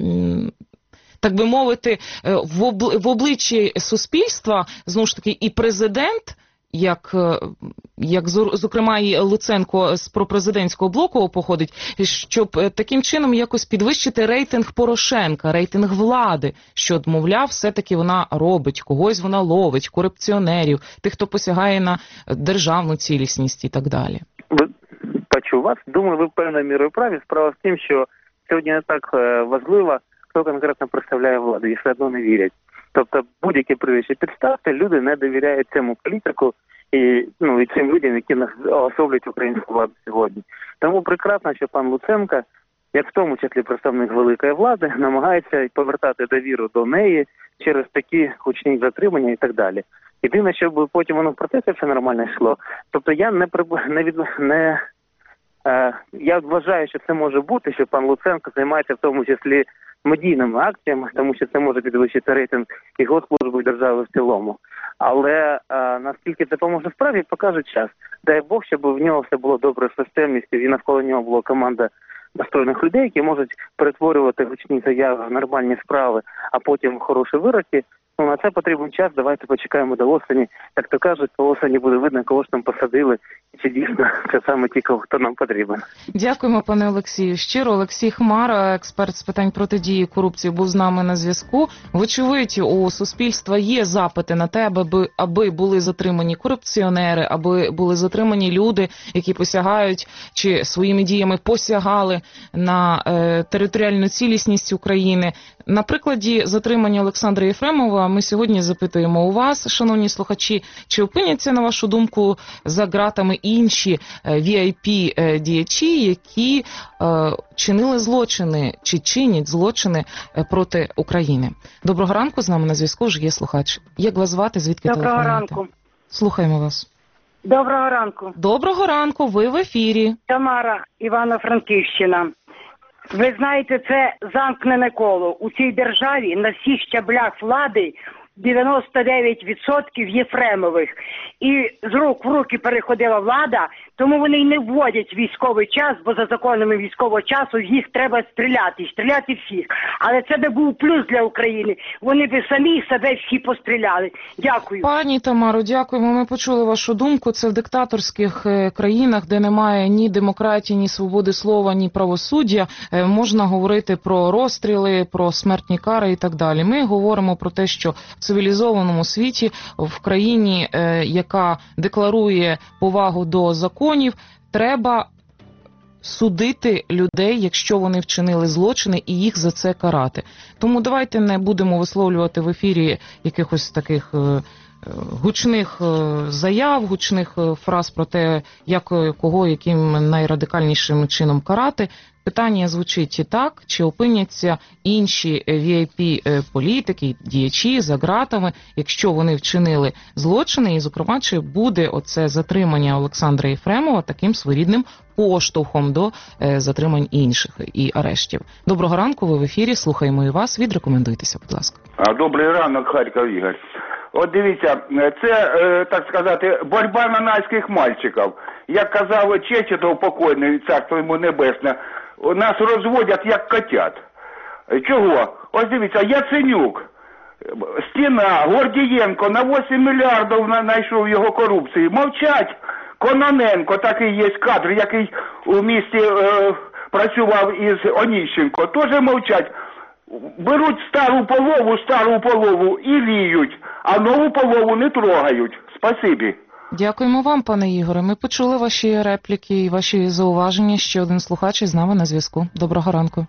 так би мовити, в, обли- в обличчі суспільства, знову ж таки, і президент, як, як зокрема і Луценко з пропрезидентського блоку походить, щоб таким чином якось підвищити рейтинг Порошенка, рейтинг влади, що, мовляв, все-таки вона робить, когось вона ловить, корупціонерів, тих, хто посягає на державну цілісність і так далі. Почув вас. Думаю, ви певною мірою праві. Справа в тім, що сьогодні не так важливо, хто конкретно представляє владу, і все одно не вірять. Тобто будь-які прізвища підставки, люди не довіряють цьому політику і, ну, і цим людям, які особлюють українську владу сьогодні. Тому прекрасно, що пан Луценко, як в тому числі представник великої влади, намагається повертати довіру до неї через такі гучні затримання і так далі. Єдине, щоб потім воно в процесі все нормально йшло. Тобто я не приб- не, від... не е, я вважаю, що це може бути, що пан Луценко займається в тому числі медійними акціями, тому що це може підвищити рейтинг і госслужби, і держави в цілому. Але е, наскільки це поможе справі, покаже час. Дай Бог, щоб в нього все було добре з системністю, і навколо нього була команда настроєних людей, які можуть перетворювати гучні заяви в нормальні справи, а потім хороші вироки. Ну, на це потрібен час, давайте почекаємо до осені. Як то кажуть, по осені буде видно, кого ж там посадили, і чи дійсно це саме ті, хто нам потрібен. Дякуємо, пане Олексію. Щиро, Олексій Хмара, експерт з питань протидії корупції, був з нами на зв'язку. Вочевидь, у суспільства є запити на те, аби, аби були затримані корупціонери, аби були затримані люди, які посягають чи своїми діями посягали на е, територіальну цілісність України. На прикладі затримання Олександра Єфремова ми сьогодні запитуємо у вас, шановні слухачі, чи опиняться, на вашу думку, за ґратами інші ві ай пі-діячі, які е, чинили злочини, чи чинять злочини проти України. Доброго ранку, з нами на зв'язку вже є слухач. Як вас звати, звідки телефонуєте? Доброго ранку. Слухаємо вас. Доброго ранку. Доброго ранку, ви в ефірі. Тамара, Івано-Франківщина. Ви знаєте, це замкнене коло. У цій державі на всіх щаблях влади дев'яносто дев'ять відсотків Єфремових. І з рук в руки переходила влада, тому вони й не вводять військовий час, бо за законами військового часу їх треба стріляти, і стріляти всіх. Але це би був плюс для України. Вони би самі себе всі постріляли. Дякую. Пані Тамаро, дякуємо. Ми почули вашу думку. Це в диктаторських країнах, де немає ні демократії, ні свободи слова, ні правосуддя, можна говорити про розстріли, про смертні кари і так далі. Ми говоримо про те, що в цивілізованому світі, в країні, яка декларує повагу до законів, треба судити людей, якщо вони вчинили злочини, і їх за це карати. Тому давайте не будемо висловлювати в ефірі якихось таких гучних заяв, гучних фраз про те, як кого, яким найрадикальнішим чином карати. Питання звучить і так, чи опиняться інші ві ай пі-політики, діячі за ґратами, якщо вони вчинили злочини, і, зокрема, чи буде оце затримання Олександра Єфремова таким своєрідним поштовхом до е, затримань інших і арештів. Доброго ранку, ви в ефірі, слухаємо і вас, відрекомендуйтеся, будь ласка. Добрий ранок, Харків, Ігор. От дивіться, це, так сказати, боротьба нанайських мальчиків. Як казав Чечетов покойний, царство йому небесне, нас розводять як котят. Чого? Ось дивіться, Яценюк, Стіна, Гордієнко на вісім мільярдів знайшов його корупції. Мовчать. Кононенко, такий є кадр, який у місті е, працював із Оніщенко, теж мовчать. Беруть стару полову, стару полову і ліють, а нову полову не трогають. Спасибі. Дякуємо вам, пане Ігоре. Ми почули ваші репліки і ваші зауваження. Ще один слухач із нами на зв'язку. Доброго ранку.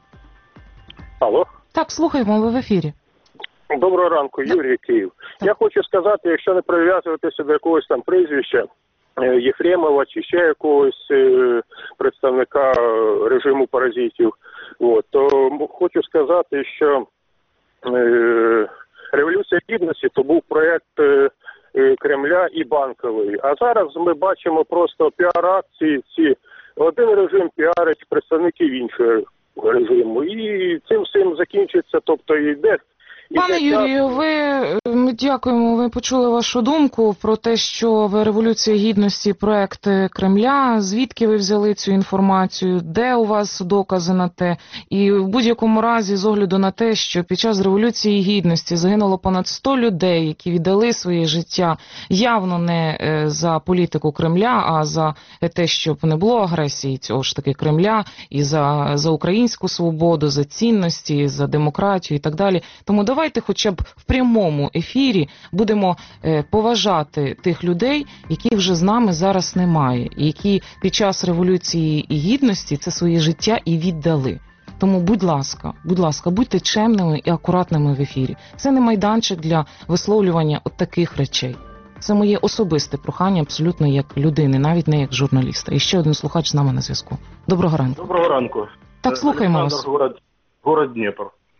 Алло? Так, слухаємо, ви в ефірі. Доброго ранку, Юрій, Київ. Так. Я хочу сказати, якщо не прив'язуватися до якогось там прізвища, Єфремова чи ще якогось е, представника режиму паразитів, от, то хочу сказати, що е, Революція Гідності то був проєкт е, Кремля і Банкової. А зараз ми бачимо просто піар-акції, ці один режим піарить представників іншого режиму. І цим всім закінчиться, тобто йде. Пане Юрію, ви, ми дякуємо, ви почули вашу думку про те, що в Революції Гідності проект Кремля. Звідки ви взяли цю інформацію? Де у вас докази на те? І в будь-якому разі, з огляду на те, що під час Революції Гідності загинуло понад сто людей, які віддали своє життя явно не за політику Кремля, а за те, щоб не було агресії цього ж таки Кремля, і за, за українську свободу, за цінності, за демократію і так далі. Тому давайте хоча б в прямому ефірі будемо е, поважати тих людей, яких вже з нами зараз немає, і які під час Революції і Гідності це своє життя і віддали. Тому, будь ласка, будь ласка, будьте чемними і акуратними в ефірі. Це не майданчик для висловлювання от таких речей. Це моє особисте прохання абсолютно як людини, навіть не як журналіста. І ще один слухач з нами на зв'язку. Доброго ранку. Доброго ранку. Так, слухаємо вас. Город, город Дніпро.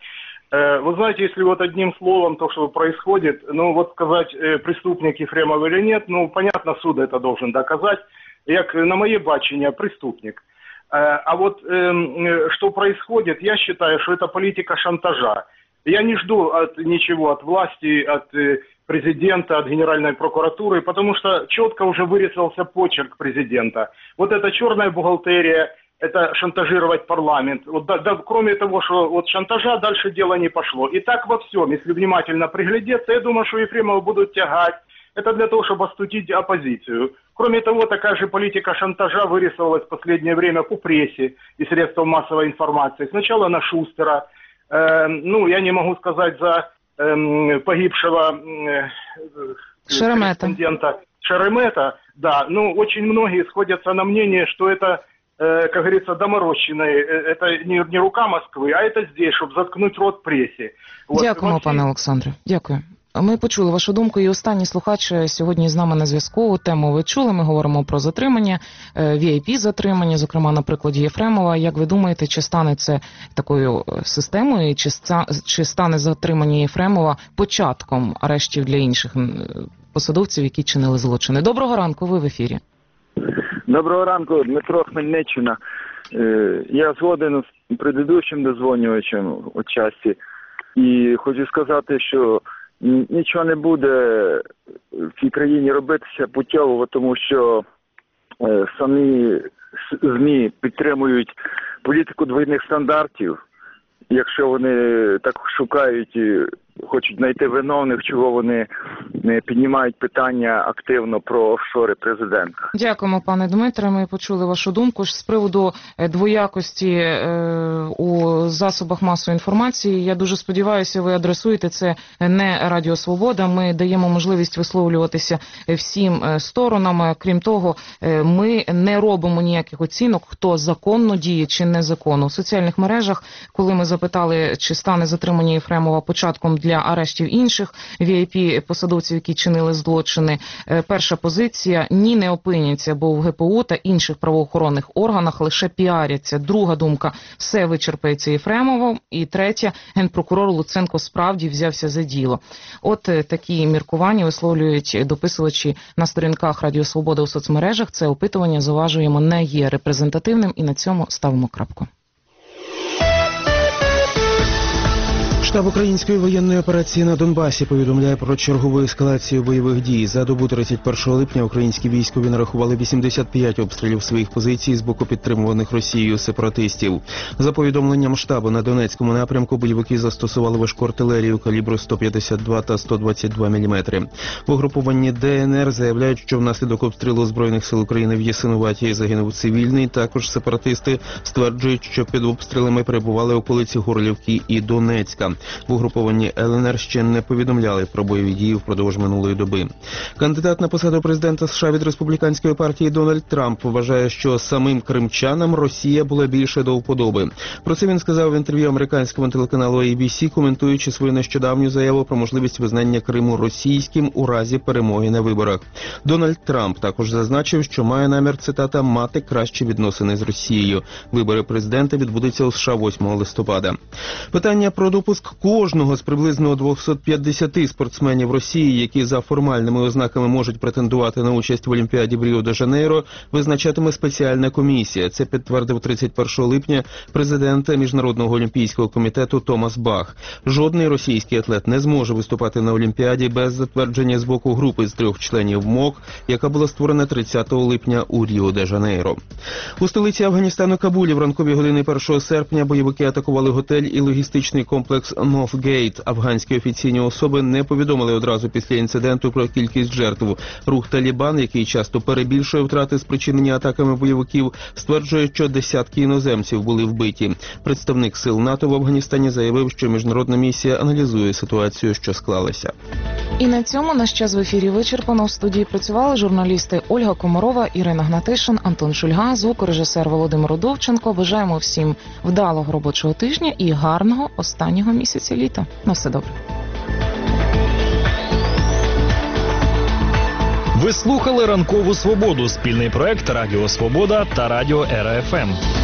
Вы знаете, если вот одним словом то, что происходит, ну вот сказать, преступник Ефремов или нет, ну понятно, суд это должен доказать, як на моє бачення, преступник. А вот что происходит, я считаю, что это политика шантажа. Я не жду от ничего от власти, от президента, от Генеральной прокуратуры, потому что четко уже вырисовался почерк президента. Вот эта черная бухгалтерия, это шантажировать парламент. Вот, да, да, кроме того, что вот шантажа, дальше дело не пошло. И так во всем, если внимательно приглядеться, я думаю, что Ефремова будут тягать. Это для того, чтобы остудить оппозицию. Кроме того, такая же политика шантажа вырисовалась в последнее время по прессе и средствам массовой информации. Сначала на Шустера. Э, ну, я не могу сказать за э, погибшего э, Шеремета. корреспондента Шеремета. Да, ну, очень многие сходятся на мнение, что это, э, как говорится, доморощенное. Это не, не рука Москвы, а это здесь, чтобы заткнуть рот прессе. Вот. Дякуємо, пане Олександре. Дякую. Ми почули вашу думку, і останній слухач сьогодні з нами на зв'язку. Тему ви чули, ми говоримо про затримання, ві ай пі затримання, зокрема на прикладі Єфремова. Як ви думаєте, чи стане це такою системою, чи, чи стане затримання Єфремова початком арештів для інших посадовців, які чинили злочини? Доброго ранку, ви в ефірі. Доброго ранку, Дмитро, Хмельниччина. Я згоден з предыдущим дозвонювачем у часі. І хочу сказати, що нічого не буде в цій країні робитися путьово, тому що е, самі ЗМІ підтримують політику двійних стандартів. Якщо вони так шукають і хочуть знайти виновних, чого вони не піднімають питання активно про офшори президента. Дякуємо, пане Дмитре. Ми почули вашу думку з приводу двоякості е, у засобах масової інформації. Я дуже сподіваюся, ви адресуєте це не Радіо Свобода. Ми даємо можливість висловлюватися всім сторонам. Крім того, ми не робимо ніяких оцінок, хто законно діє чи незаконно. У соціальних мережах, коли ми запитали, чи стане затримання Єфремова початком для арештів інших ві ай пі-посадовців, які чинили злочини, перша позиція – ні, не опиняться, бо в ге пе у та інших правоохоронних органах лише піаряться. Друга думка – все вичерпається Єфремовим. І третя – генпрокурор Луценко справді взявся за діло. От такі міркування висловлюють дописувачі на сторінках Радіо Свобода у соцмережах. Це опитування, зауважуємо, не є репрезентативним, і на цьому ставимо крапку. Штаб української воєнної операції на Донбасі повідомляє про чергову ескалацію бойових дій. За добу тридцять першого липня українські військові нарахували вісімдесят п'ять обстрілів своїх позицій з боку підтримуваних Росією сепаратистів. За повідомленням штабу, на Донецькому напрямку бойовики застосували важку артилерію калібру сто п'ятдесят два та сто двадцять два міліметри. В угрупованні де ен ер заявляють, що внаслідок обстрілу Збройних сил України в Ясинуваті загинув цивільний. Також сепаратисти стверджують, що під обстрілами перебували околиці Горлівки і Донецька. В угрупованні ел ен ер ще не повідомляли про бойові дії впродовж минулої доби. Кандидат на посаду президента США від республіканської партії Дональд Трамп вважає, що самим кримчанам Росія була більше до вподоби. Про це він сказав в інтерв'ю американському телеканалу ей бі сі, коментуючи свою нещодавню заяву про можливість визнання Криму російським у разі перемоги на виборах. Дональд Трамп також зазначив, що має намір, цитата, мати кращі відносини з Росією. Вибори президента відбудуться у США восьмого листопада. Питання про допуск кожного з приблизно двісті п'ятдесят спортсменів Росії, які за формальними ознаками можуть претендувати на участь в Олімпіаді в Ріо-де-Жанейро, визначатиме спеціальна комісія. Це підтвердив тридцять першого липня президент Міжнародного олімпійського комітету Томас Бах. Жодний російський атлет не зможе виступати на Олімпіаді без затвердження з боку групи з трьох членів МОК, яка була створена тридцятого липня у Ріо-де-Жанейро. У столиці Афганістану Кабулі в ранкові години першого серпня бойовики атакували готель і логістичний комплекс Норфгейт. Афганські офіційні особи не повідомили одразу після інциденту про кількість жертв. Рух Талібан, який часто перебільшує втрати, спричинені атаками бойовиків, стверджує, що десятки іноземців були вбиті. Представник сил НАТО в Афганістані заявив, що міжнародна місія аналізує ситуацію, що склалася. І на цьому наш час в ефірі вичерпано. В студії працювали журналісти Ольга Комарова, Ірина Гнатишин, Антон Шульга, звукорежисер Володимир Удовченко. Бажаємо всім вдалого робочого тижня і гарного останнього місяця літа. На все добре. Ви слухали «Ранкову свободу» – спільний проект Радіо Свобода та Радіо Ера Еф Ем.